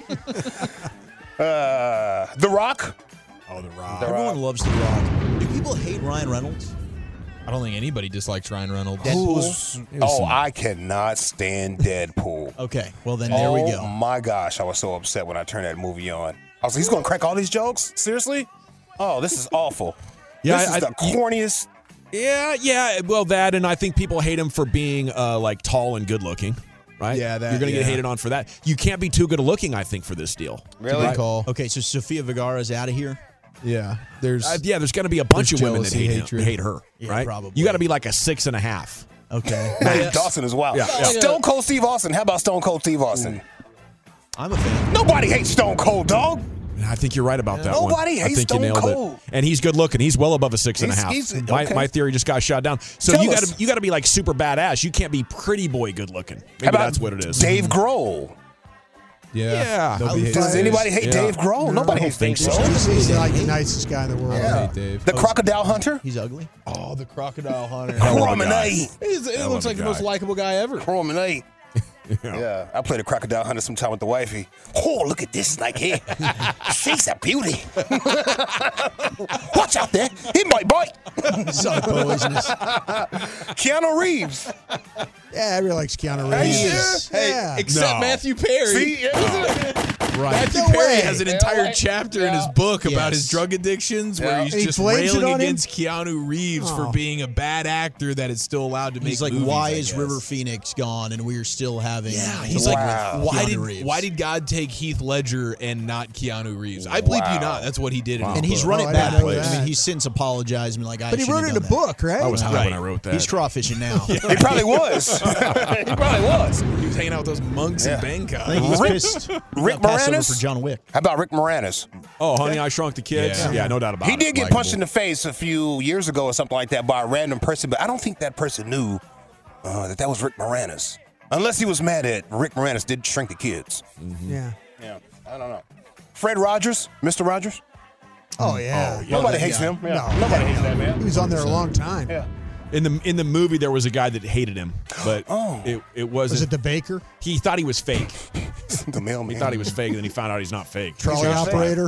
The Rock. Oh, The Rock. Everyone loves The Rock. Do people hate Ryan Reynolds? I don't think anybody dislikes Ryan Reynolds. I cannot stand Deadpool. Okay, well then there we go. Oh my gosh, I was so upset when I turned that movie on. I was like, he's going to crack all these jokes? Seriously? Oh, this is awful. Yeah, this is the corniest. Yeah. Well, that, and I think people hate him for being like tall and good looking, right? Yeah, that- you're going to get yeah. hated on for that. You can't be too good looking, I think, for this deal. Really? Right? Call. Okay, so Sofia Vergara's out of here. Yeah, there's There's going to be a bunch of there's women that jealousy, hate her, Yeah, right? probably. You got to be like a 6.5. Okay, Steve Dawson as well. Yeah. Stone Cold Steve Austin. How about Stone Cold Steve Austin? I'm a fan. Nobody hates Stone Cold, dog. I think you're right about that one. Nobody I hates think Stone you nailed Cold. it. And he's good looking. He's well above a 6.5. He's okay. My theory just got shot down. So Tell you us. got to be like super badass. You can't be pretty boy good looking. How Maybe about that's what it is. Dave Grohl. Yeah. Nobody hates Does Dave. anybody hate Yeah. Dave Grohl? Nobody hates Dave so. Grohl. He's like the nicest guy in the world. Yeah. Hey, Dave. The Crocodile Hunter. He's ugly. Oh, the Crocodile Hunter. Promenade. It looks like the most likable guy ever. Promenade. Yeah, I played a Crocodile Hunter sometime with the wifey. Oh, look at this snake here. She's a beauty. Watch out there. He might bite. So poisonous. Keanu Reeves. Yeah, everybody likes Keanu Are you Reeves. sure? Yeah. Except No. Matthew Perry. See? Matthew No Perry way. has an entire chapter in his book about his drug addictions where Yeah. he's And he just blames it railing on him? against Keanu Reeves for Oh. being a bad actor that is still allowed to make He's like, movies, why I is guess. River Phoenix gone and we're still having? Yeah, he's the like, Wow. Keanu why Reeves. did God take Heath Ledger and not Keanu Reeves? I believe you Wow. not. That's what he did. In his And he's book. run Oh, it I back. didn't know I that. mean, he's since apologized and been like, I But he shouldn't wrote it have in a done that. book, right? I was high Right. when I wrote that. He's crawfishing now. He probably was. He probably was. He was hanging out with those monks Yeah. in Bangkok. I think he's pissed. Rick Got passed over Moranis? for John Wick. How about Rick Moranis? Oh, Honey, I Shrunk the Kids. Yeah. Yeah, no doubt about it. He did get Likeable. punched in the face a few years ago or something like that by a random person, but I don't think that person knew that was Rick Moranis. Unless he was mad at Rick Moranis did Shrink the Kids. Yeah. Yeah, I don't know. Fred Rogers, Mr. Rogers. Oh, yeah. Nobody hates him. Yeah. No. Nobody hates that man. He was on there a long time. Yeah. In the movie, there was a guy that hated him, but it wasn't. Was it the baker? He thought he was fake. The mailman. He thought he was fake, and then he found out he's not fake. Trolley operator?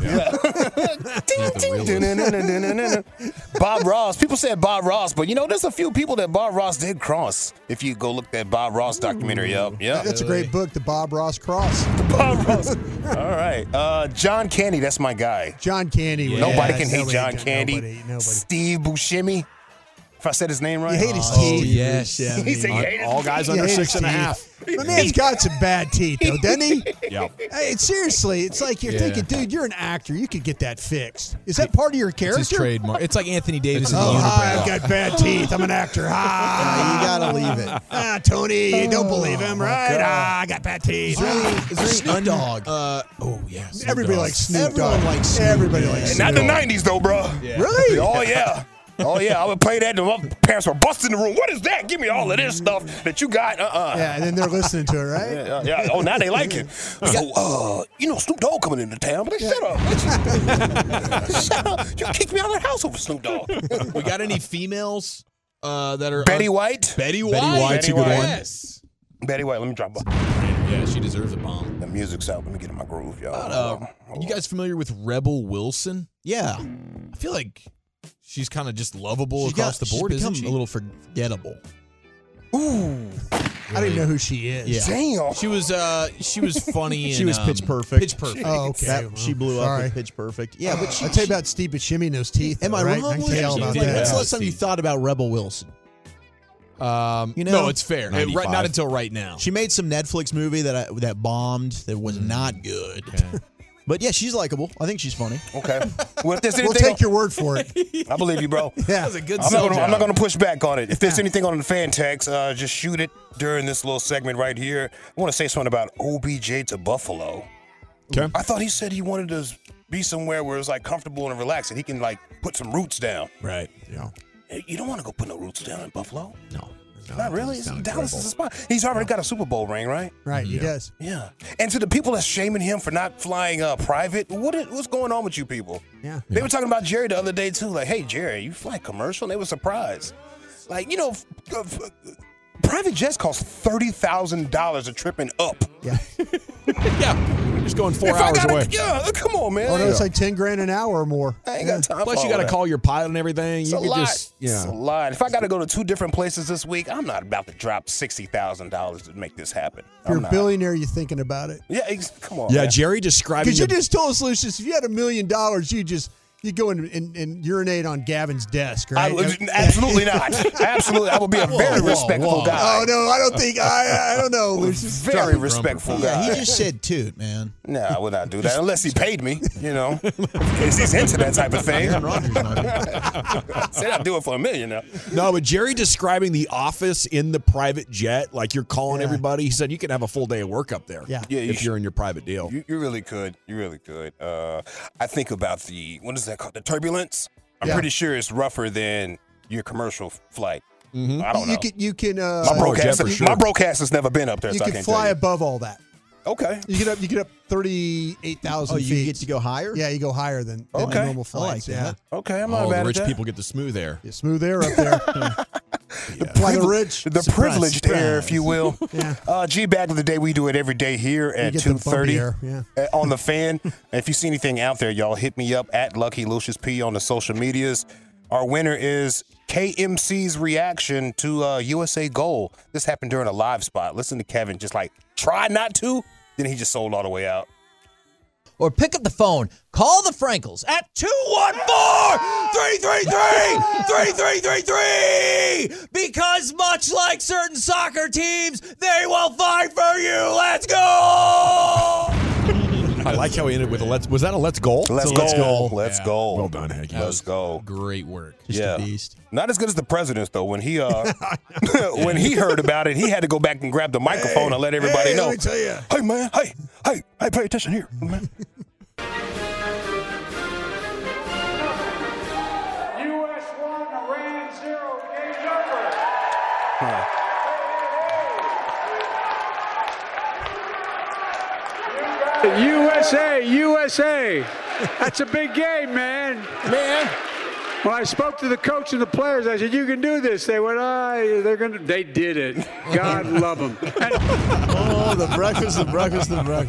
Bob Ross. People said Bob Ross, but there's a few people that Bob Ross did cross. If you go look at that Bob Ross documentary up, yeah. That's a great book, The Bob Ross Cross. Bob Ross. All right. John Candy, that's my guy. John Candy. Nobody yeah, can hate nobody- John Candy. Nobody. Steve Buscemi. If I said his name right. You hate his Oh, teeth. yes. He said you hate his All guys You under hate his 6.5. My man's got some bad teeth, though, doesn't he? Yeah. Hey, seriously, it's like you're Yeah. thinking, dude, you're an actor. You could get that fixed. Is that part of your It's character? his trademark. It's like Anthony Davis in the Oh, hi, I've unibrow. got bad teeth. I'm an actor. You Ah, gotta leave it. Tony, you don't believe him, right? I got bad teeth. Snoop Dogg. Oh, yes. Everybody likes Snoop Everyone Dogg. likes Snoop, Everybody yeah. likes Not Snoop the Dogg. 90s, though, bro. Really? Oh, yeah. Oh, yeah. I would play that. My parents were busting the room. What is that? Give me all of this stuff that you got. Yeah, and then they're listening to it, right? Yeah. Oh, now they like it. So, Snoop Dogg coming into town. But shut up. Shut up. You kicked me out of the house over Snoop Dogg. We got any females that are Betty White. Betty White. Betty White's a good one. Yes. Betty White. Let me drop Yeah, she deserves a bomb. the music's out. Let me get in my groove, y'all. You guys familiar with Rebel Wilson? Yeah. I feel like she's kind of just lovable She's across the board, she's isn't become she? a little forgettable. Ooh. I don't even know who she is. Yeah. Damn. She was funny. She in, was Pitch Perfect. Pitch Perfect. Oh, okay. That, she blew up Sorry. with Pitch Perfect. Yeah, but I'll tell you about Steve Buscemi and those teeth. Am I right? wrong? I can tell you all about Like, that. when's the Yeah. last time you thought about Rebel Wilson? No, it's fair. 95. Not until right now. She made some Netflix movie that bombed that was not good. But yeah, she's likable. I think she's funny. Okay. Well, if there's We'll anything, take your word for it. I believe you, bro. Yeah. a good I'm not going to push back on it. If there's anything on the fan text, just shoot it during this little segment right here. I want to say something about OBJ to Buffalo. Okay. I thought he said he wanted to be somewhere where it's like comfortable and relaxed, and he can like put some roots down. Right. Yeah. Hey, you don't want to go put no roots down in Buffalo. No. Not really. Dallas is a spot. He's already got a Super Bowl ring, right? Right, he does. Yeah. And to the people that's shaming him for not flying private, what's going on with you people? Yeah. They were talking about Jerry the other day too. Like, hey, Jerry, you fly commercial? And they were surprised. Like, private jets cost $30,000 a trip and up. Yeah. Yeah. Just going 4 If I hours gotta- away. Yeah, come on, man. Oh no, it's like $10,000 an hour or more. I ain't got time. Plus, for you all got to that. call your pilot and everything. It's You a could lot. just, It's a lot. If I got to go to 2 different places this week, I'm not about to drop $60,000 to make this happen. If you're I'm a not. billionaire, you're thinking about it. Yeah, come on. Yeah, man. Jerry describing Because you the- just told us, Lucius, if you had $1 million, you go and urinate on Gavin's desk, right? Absolutely not. Absolutely, I would be a very respectful guy. Oh no, I don't think I don't know, Lucius. Very respectful guy. Yeah, he just said toot, man. No, I would not do that unless he paid me. You know, because he's into that type of thing. Said I'd do it for $1 million now. No, but Jerry describing the office in the private jet, like you're calling everybody. He said you could have a full day of work up there. Yeah, if you're in your private deal. You really could. You really could. I think about what is that called? The turbulence. I'm pretty sure it's rougher than your commercial flight. Mm-hmm. I don't know. You can. My broadcast has never been up there. You so I can can't fly tell you. above all that. Okay. You get up 38,000 feet. Oh, you get to go higher? Yeah, you go higher than the normal flights. Okay, I'm not Oh, mad the at rich that. people get the smooth air. Yeah, smooth air up there. The privileged air, if you will. Yeah. G-Bag of the Day, we do it every day here at get the bumpy 2:30 air, yeah. on the Fan. If you see anything out there, y'all hit me up at Lucky Lucius P on the social medias. Our winner is KMC's reaction to USA goal. This happened during a live spot. Listen to Kevin just like try not to, then he just sold all the way out. Or pick up the phone, call the Frankels at 214-333-3333 because much like certain soccer teams, they will fight for you. Let's go! I like how he ended with a let's. Was that a let's goal? Let's go. Let's go. Well done, Hank. Let's go. Great work. Just a beast. Not as good as the president's though. When he when he heard about it, he had to go back and grab the microphone and let everybody know. Let me tell you. Hey man, hey, pay attention here, man. US 1, Iran 0, game over. USA. That's a big game, man. When I spoke to the coach and the players, I said, "You can do this." They went, They did it. God love them. Oh, the breakfast. The breakfast.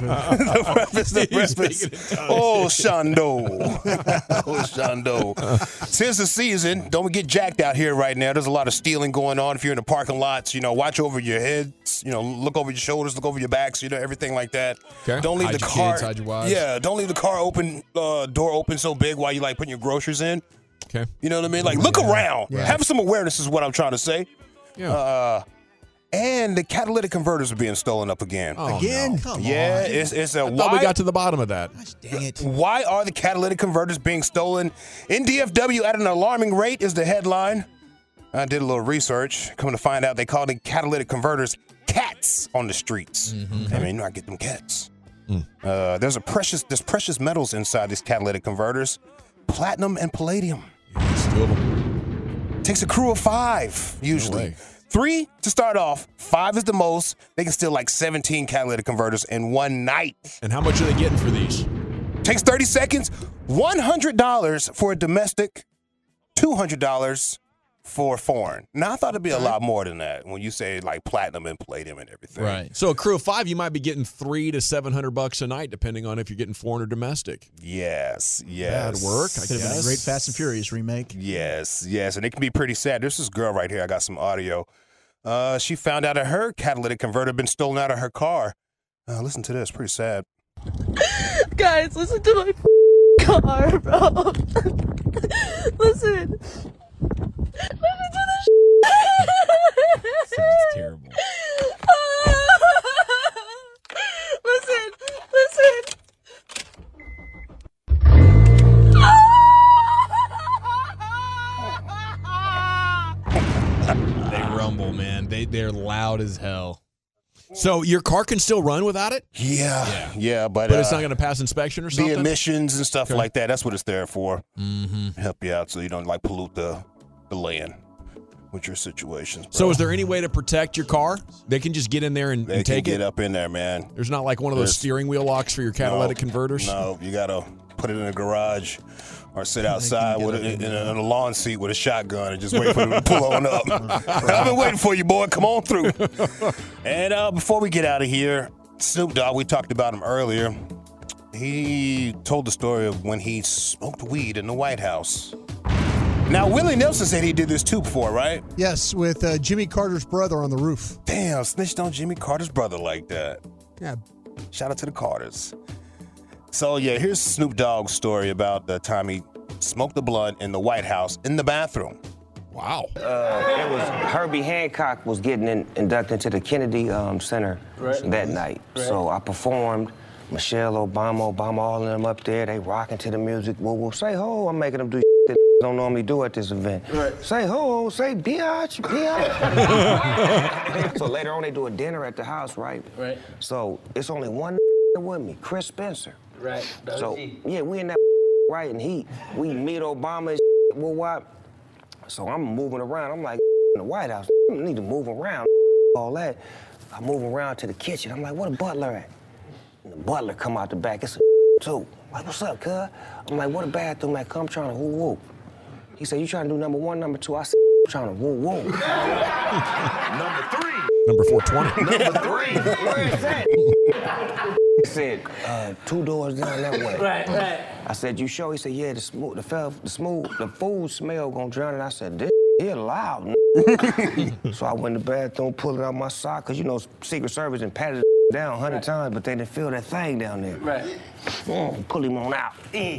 Oh, Shondo. Oh, Shondo. Since the season, don't get jacked out here right now. There's a lot of stealing going on. If you're in the parking lots, watch over your heads. Look over your shoulders, look over your backs. Everything like that. Okay. Don't leave Hide the your car. kids, hide your wives. Yeah, don't leave the car open, door open so big while you putting your groceries in. Okay. You know what I mean? Look around. Yeah. Have some awareness is what I'm trying to say. Yeah. And the catalytic converters are being stolen up again. Oh, Again? no. Come Yeah, on. it's a I thought we got to the bottom of that. Dang it. Why are the catalytic converters being stolen in DFW at an alarming rate is the headline. I did a little research. Coming to find out, they call the catalytic converters cats on the streets. Mm-hmm. I mean, I get them cats. There's precious metals inside these catalytic converters, platinum and palladium. It's two of them. Takes a crew of 5 usually. way. 3 to start off. 5 is the most. They can steal 17 catalytic converters in one night. And how much are they getting for these? Takes 30 seconds. $100 for a domestic. $200 for foreign. Now, I thought it'd be a lot more than that when you say platinum and palladium and everything. Right. So a crew of 5, you might be getting $300 to $700 a night, depending on if you're getting foreign or domestic. Yes. Bad work, I Could have been a guess. great Fast and Furious remake. Yes. And it can be pretty sad. There's this girl right here. I got some audio. She found out that her catalytic converter had been stolen out of her car. Listen to this. Pretty sad. Guys, listen to my car, bro. Listen. Listen to this. Sounds terrible. Listen. They rumble, man. They're loud as hell. So your car can still run without it? Yeah, but it's not going to pass inspection or something? The emissions and stuff Okay. like that, that's what it's there for. Mm-hmm. Help you out so you don't pollute the land with your situations. Bro. So is there any way to protect your car? They can just get in there and They can take get it? up in there, man. There's not like one of those There's- steering wheel locks for your catalytic converters? No, you got to put it in a garage or sit outside with it in a lawn seat with a shotgun and just wait for them to pull on up. I've been waiting for you, boy. Come on through. And before we get out of here, Snoop Dogg, we talked about him earlier. he told the story of when he smoked weed in the White House. Now, Willie Nelson said he did this too before, right? Yes, with Jimmy Carter's brother on the roof. Damn, snitched on Jimmy Carter's brother like that. Yeah. Shout out to the Carters. So, yeah, here's Snoop Dogg's story about the time he smoked the blunt in the White House in the bathroom. Wow. It was Herbie Hancock was getting inducted into the Kennedy Center that night. Right. So I performed. Michelle Obama, all of them up there. They rocking to the music. Well, say ho. I'm making them do that don't normally do at this event. Right. Say ho. Say biatch. So later on, they do a dinner at the house, right? Right. So it's only one with me, Chris Spencer. Right. So yeah, we in that right, and we meet Obama and well, what? So I'm moving around. I'm like, in the White House, I need to move around, all that. I move around to the kitchen. I'm like, where the butler at? And the butler come out the back. It's a too. Like, what's up, cuz? I'm like, where the bathroom at? Come trying to woo-woo. He said, you trying to do number 1, number 2? I said, I'm trying to woo-woo. Number 3. Number 420. Number 3. Where is that? He said, 2 doors down that way. Right. I said, you sure? He said, yeah, the food smell gonna drown it. I said, this here loud. So I went in the bathroom, pulled it out my sock, because you know, Secret Service and patted it down 100 times, but they didn't feel that thing down there. Right. Pull him on out.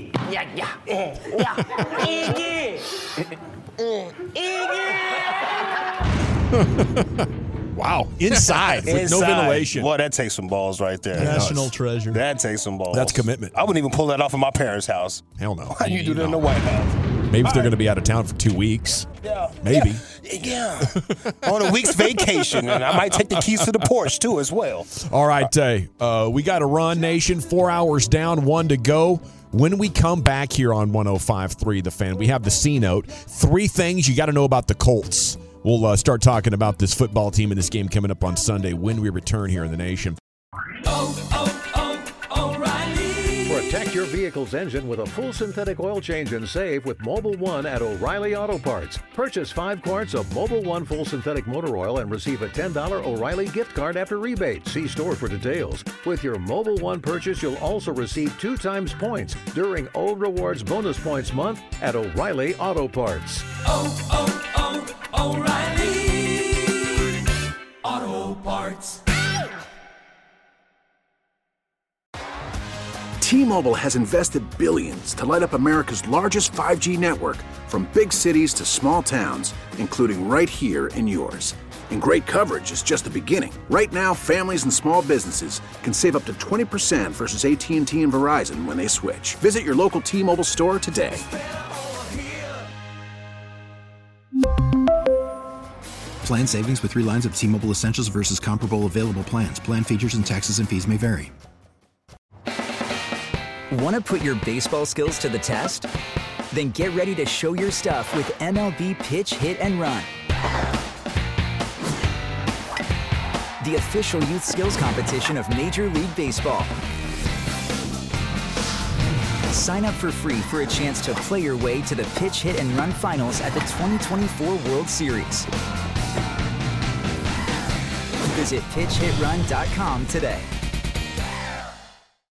Wow. Inside with no ventilation. Boy, that takes some balls right there. National treasure. That takes some balls. That's commitment. I wouldn't even pull that off in my parents' house. Hell no. How you do that in the White House? Maybe if they're going to be out of town for 2 weeks. Yeah. Maybe. Yeah. On a week's vacation, and I might take the keys to the Porsche, too, as well. All right, we got to run, Nation. 4 hours down, 1 to go. When we come back here on 105.3 The Fan, we have the C-Note. 3 things you got to know about the Colts. We'll start talking about this football team and this game coming up on Sunday when we return here in the Nation. Protect your vehicle's engine with a full synthetic oil change and save with Mobil 1 at O'Reilly Auto Parts. Purchase 5 quarts of Mobil 1 full synthetic motor oil and receive a $10 O'Reilly gift card after rebate. See store for details. With your Mobil 1 purchase, you'll also receive 2 times points during O Rewards Bonus Points Month at O'Reilly Auto Parts. O'Reilly Auto Parts. T-Mobile has invested billions to light up America's largest 5G network, from big cities to small towns, including right here in yours. And great coverage is just the beginning. Right now, families and small businesses can save up to 20% versus AT&T and Verizon when they switch. Visit your local T-Mobile store today. Plan savings with 3 lines of T-Mobile Essentials versus comparable available plans. Plan features and taxes and fees may vary. Want to put your baseball skills to the test? Then get ready to show your stuff with MLB Pitch, Hit, and Run. The official youth skills competition of Major League Baseball. Sign up for free for a chance to play your way to the Pitch, Hit, and Run finals at the 2024 World Series. Visit PitchHitRun.com today.